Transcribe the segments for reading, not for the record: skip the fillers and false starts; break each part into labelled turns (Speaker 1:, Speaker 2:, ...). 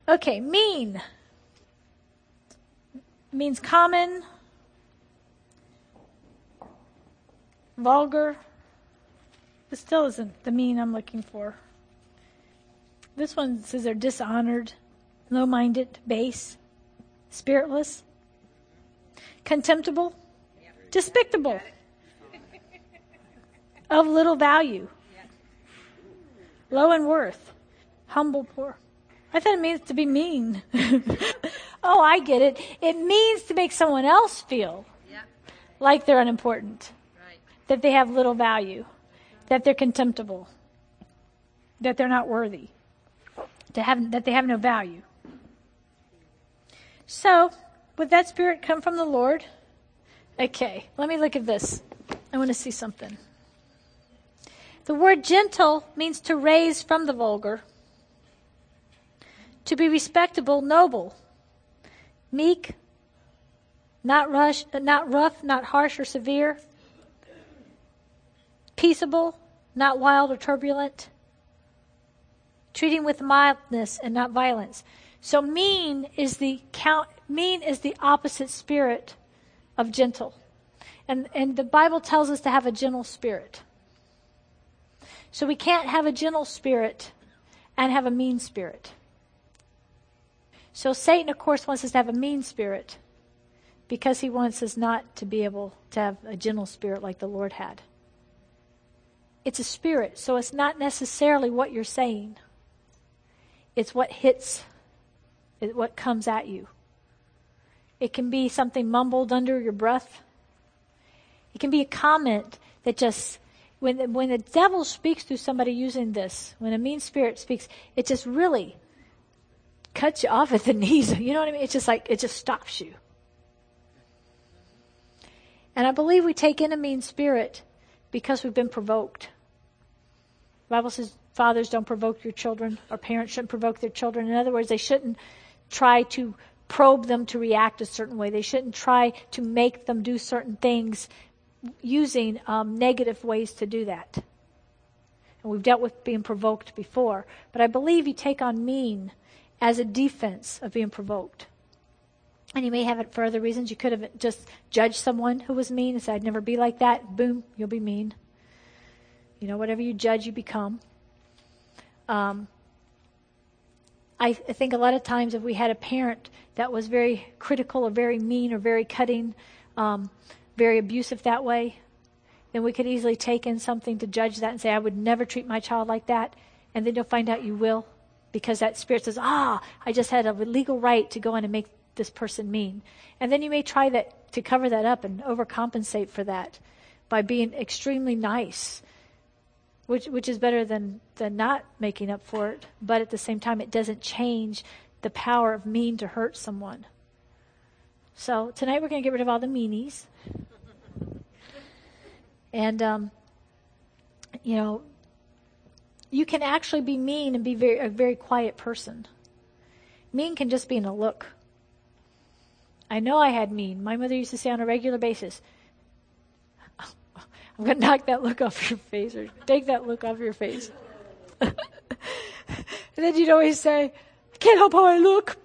Speaker 1: Okay, mean means common, vulgar. This still isn't the mean I'm looking for. This one says they're dishonored, low-minded, base, spiritless, contemptible, despicable, of little value, low in worth, humble, poor. I thought it means to be mean. Oh, I get it. It means to make someone else feel like they're unimportant, that they have little value, that they're contemptible, that they're not worthy, that they have no value. So, would that spirit come from the Lord? Okay, let me look at this. I want to see something. The word gentle means to raise from the vulgar, to be respectable, noble, meek, not rough, not harsh or severe, peaceable, not wild or turbulent, treating with mildness and not violence. So mean is the opposite spirit of gentle. And the Bible tells us to have a gentle spirit. So we can't have a gentle spirit and have a mean spirit. So Satan, of course, wants us to have a mean spirit because he wants us not to be able to have a gentle spirit like the Lord had. It's a spirit, so it's not necessarily what you're saying. It's what hits, what comes at you. It can be something mumbled under your breath. It can be a comment that just, when the devil speaks through somebody using this, when a mean spirit speaks, it just really cuts you off at the knees. You know what I mean? It's just like, it just stops you. And I believe we take in a mean spirit because we've been provoked. The Bible says fathers don't provoke your children, or parents shouldn't provoke their children. In other words, they shouldn't try to probe them to react a certain way. They shouldn't try to make them do certain things using negative ways to do that. And we've dealt with being provoked before. But I believe you take on mean as a defense of being provoked. And you may have it for other reasons. You could have just judged someone who was mean and said, I'd never be like that. Boom, you'll be mean. You know, whatever you judge, you become. I think a lot of times if we had a parent that was very critical or very mean or very cutting, very abusive that way, then we could easily take in something to judge that and say, I would never treat my child like that. And then you'll find out you will, because that spirit says, I just had a legal right to go in and make this person mean. And then you may try that to cover that up and overcompensate for that by being extremely nice, which is better than not making up for it. But at the same time, it doesn't change the power of mean to hurt someone. So tonight we're going to get rid of all the meanies. And, you can actually be mean and be a very quiet person. Mean can just be in a look. I know I had mean. My mother used to say on a regular basis, I'm going to knock that look off your face, or take that look off your face. And then you'd always say, I can't help how I look.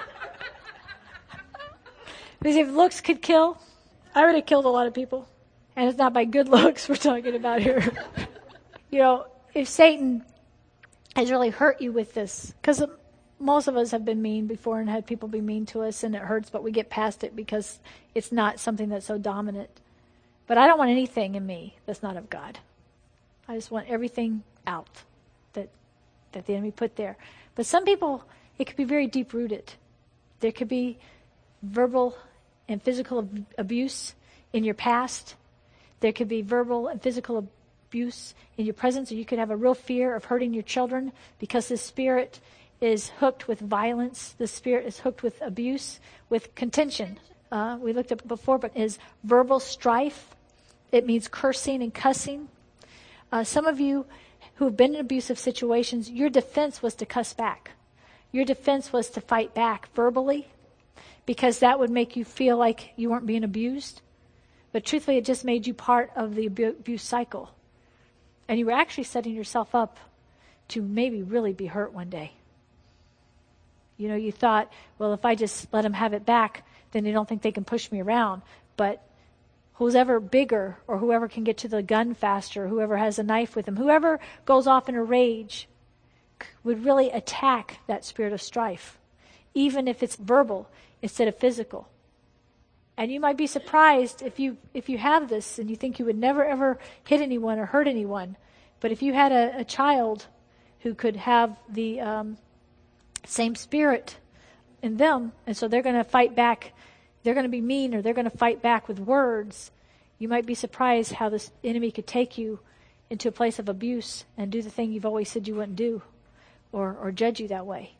Speaker 1: Because if looks could kill, I would have killed a lot of people. And it's not by good looks we're talking about here. If Satan has really hurt you with this, because most of us have been mean before and had people be mean to us, and it hurts, but we get past it because it's not something that's so dominant. But I don't want anything in me that's not of God. I just want everything out that the enemy put there. But some people, it could be very deep-rooted. There could be verbal and physical abuse in your past. There could be verbal and physical abuse in your presence, or you could have a real fear of hurting your children because this spirit is hooked with violence. The spirit is hooked with abuse, with contention. We looked at it before, but is verbal strife. It means cursing and cussing. Some of you who have been in abusive situations, your defense was to cuss back. Your defense was to fight back verbally, because that would make you feel like you weren't being abused. But truthfully, it just made you part of the abuse cycle. And you were actually setting yourself up to maybe really be hurt one day. You know, you thought, well, if I just let them have it back, then they don't think they can push me around. But who's ever bigger, or whoever can get to the gun faster, whoever has a knife with them, whoever goes off in a rage would really attack that spirit of strife, even if it's verbal instead of physical. And you might be surprised if you have this and you think you would never ever hit anyone or hurt anyone. But if you had a child who could have the same spirit in them, and so they're going to fight back, they're going to be mean, or they're going to fight back with words, you might be surprised how this enemy could take you into a place of abuse and do the thing you've always said you wouldn't do, or judge you that way.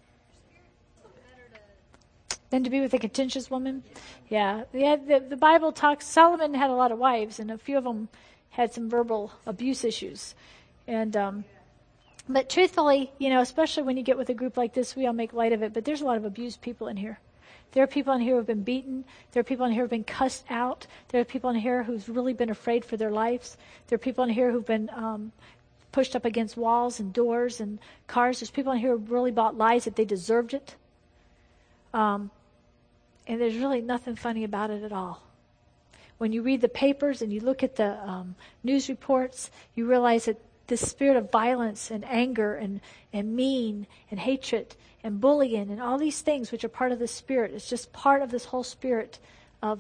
Speaker 1: Than to be with a contentious woman? Yeah. The Bible talks, Solomon had a lot of wives, and a few of them had some verbal abuse issues. And, but truthfully, you know, especially when you get with a group like this, we all make light of it, but there's a lot of abused people in here. There are people in here who have been beaten. There are people in here who have been cussed out. There are people in here who've really been afraid for their lives. There are people in here who've been pushed up against walls and doors and cars. There's people in here who really bought lies that they deserved it. And there's really nothing funny about it at all. When you read the papers and you look at the news reports, you realize that this spirit of violence and anger and mean and hatred and bullying and all these things which are part of the spirit, it's just part of this whole spirit of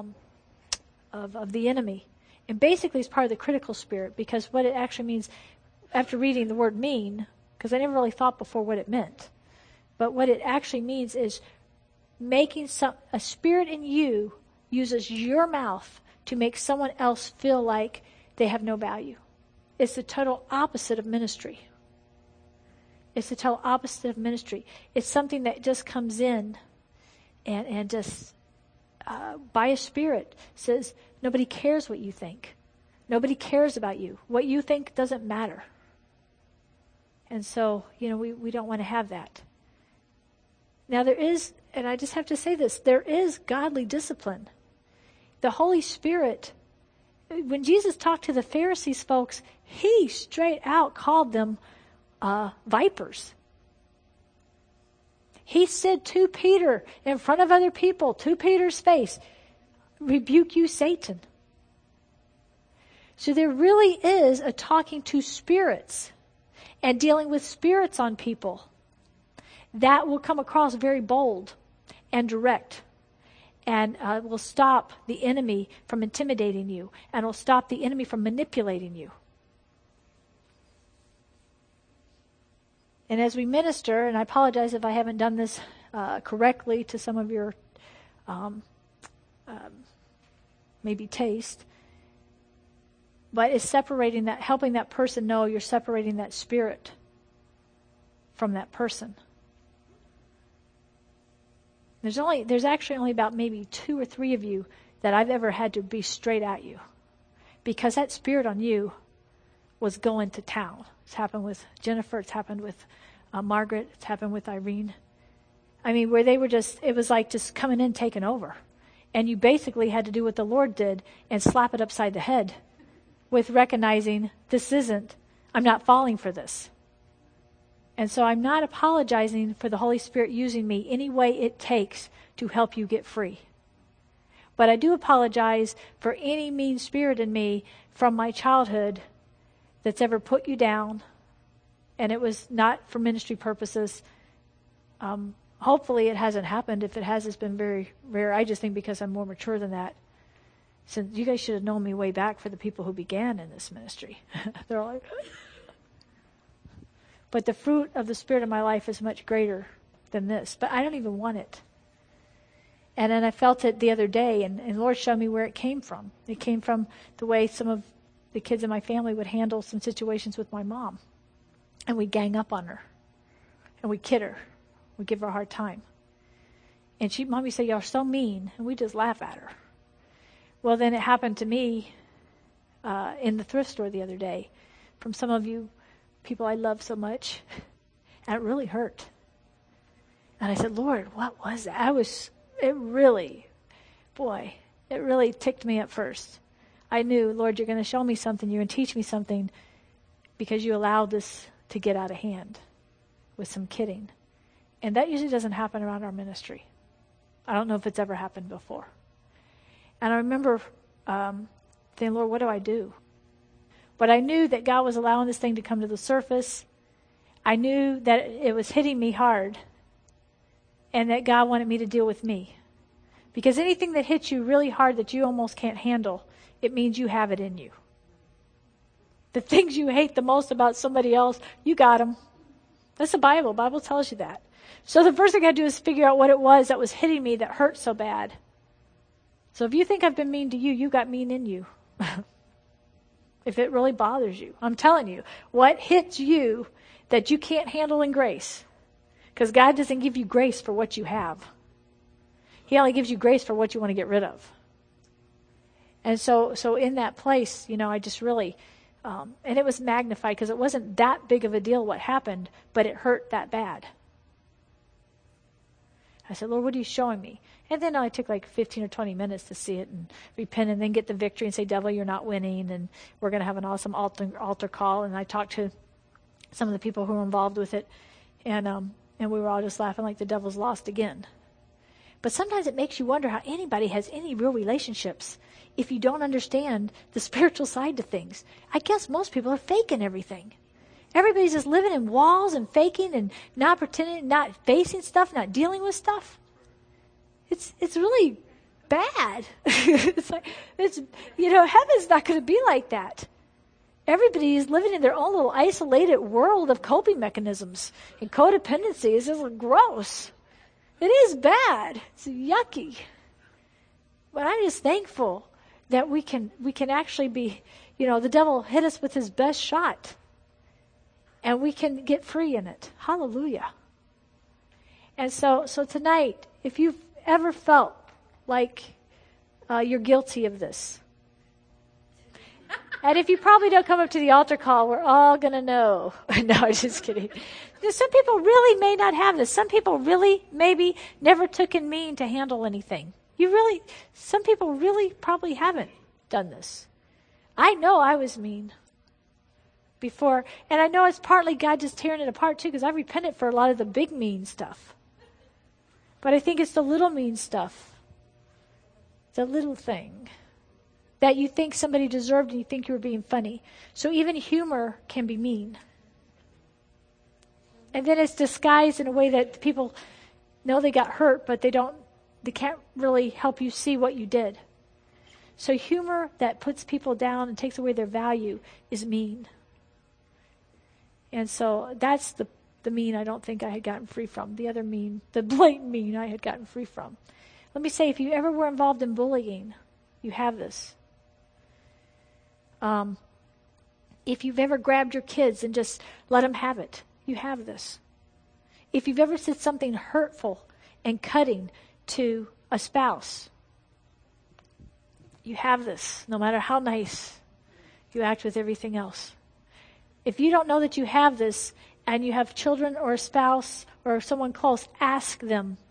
Speaker 1: the enemy. And basically it's part of the critical spirit, because what it actually means, after reading the word mean, because I never really thought before what it meant, but what it actually means is making a spirit in you uses your mouth to make someone else feel like they have no value. It's the total opposite of ministry. It's the total opposite of ministry. It's something that just comes in and just by a spirit says, nobody cares what you think. Nobody cares about you. What you think doesn't matter. And so, you know, we don't want to have that. Now there is, and I just have to say this, there is godly discipline. The Holy Spirit, when Jesus talked to the Pharisees, folks, he straight out called them vipers. He said to Peter, in front of other people, to Peter's face, rebuke you, Satan. So there really is a talking to spirits and dealing with spirits on people that will come across very bold and direct, and will stop the enemy from intimidating you, and will stop the enemy from manipulating you. And as we minister, and I apologize if I haven't done this correctly to some of your maybe taste, but it's separating that, helping that person know you're separating that spirit from that person. There's actually only about maybe 2 or 3 of you that I've ever had to be straight at you, because that spirit on you was going to town. It's happened with Jennifer. It's happened with Margaret. It's happened with Irene. I mean, where they were just, it was like just coming in, taking over. And you basically had to do what the Lord did and slap it upside the head with recognizing I'm not falling for this. And so I'm not apologizing for the Holy Spirit using me any way it takes to help you get free. But I do apologize for any mean spirit in me from my childhood that's ever put you down, and it was not for ministry purposes. Hopefully it hasn't happened. If it has, it's been very rare. I just think because I'm more mature than that. Since you guys should have known me way back for the people who began in this ministry. They're all like... But the fruit of the Spirit in my life is much greater than this. But I don't even want it. And then I felt it the other day, and the Lord showed me where it came from. It came from the way some of the kids in my family would handle some situations with my mom. And we'd gang up on her. And we'd kid her. We'd give her a hard time. And Mommy said, "Y'all so mean." And we just laugh at her. Well, then it happened to me in the thrift store the other day from some of you people I love so much, and it really hurt. And I said, "Lord, what was that?" It really ticked me at first. I knew, Lord, you're going to show me something, you're going to teach me something, because you allowed this to get out of hand with some kidding. And that usually doesn't happen around our ministry. I don't know if it's ever happened before. And I remember saying, Lord, what do I do? But I knew that God was allowing this thing to come to the surface. I knew that it was hitting me hard and that God wanted me to deal with me. Because anything that hits you really hard that you almost can't handle, it means you have it in you. The things you hate the most about somebody else, you got them. That's the Bible. The Bible tells you that. So the first thing I had to do is figure out what it was that was hitting me that hurt so bad. So if you think I've been mean to you, you got mean in you. If it really bothers you. I'm telling you, what hits you that you can't handle in grace? Because God doesn't give you grace for what you have. He only gives you grace for what you want to get rid of. And so in that place, I just really, and it was magnified because it wasn't that big of a deal what happened, but it hurt that bad. I said, Lord, what are you showing me? And then I took like 15 or 20 minutes to see it and repent and then get the victory and say, devil, you're not winning. And we're going to have an awesome altar call. And I talked to some of the people who were involved with it. And we were all just laughing like the devil's lost again. But sometimes it makes you wonder how anybody has any real relationships if you don't understand the spiritual side to things. I guess most people are faking everything. Everybody's just living in walls and faking and not pretending, not facing stuff, not dealing with stuff. It's really bad. Heaven's not going to be like that. Everybody is living in their own little isolated world of coping mechanisms. And codependency is just gross. It is bad. It's yucky. But I'm just thankful that we can actually be, the devil hit us with his best shot. And we can get free in it. Hallelujah. And so tonight, if you've ever felt like you're guilty of this, and if you probably don't come up to the altar call, we're all going to know. No, I'm just kidding. Some people really may not have this. Some people really maybe never took in mean to handle anything. Some people really probably haven't done this. I know I was mean before, and I know it's partly God just tearing it apart too, because I repented for a lot of the big mean stuff. But I think it's the little mean stuff, the little thing that you think somebody deserved and you think you were being funny. So even humor can be mean. And then it's disguised in a way that people know they got hurt, but they can't really help you see what you did. So humor that puts people down and takes away their value is mean. And so that's the mean I don't think I had gotten free from. The other mean, the blatant mean I had gotten free from. Let me say, if you ever were involved in bullying, you have this. If you've ever grabbed your kids and just let them have it, you have this. If you've ever said something hurtful and cutting to a spouse, you have this, no matter how nice you act with everything else. If you don't know that you have this, and you have children or a spouse or someone close, ask them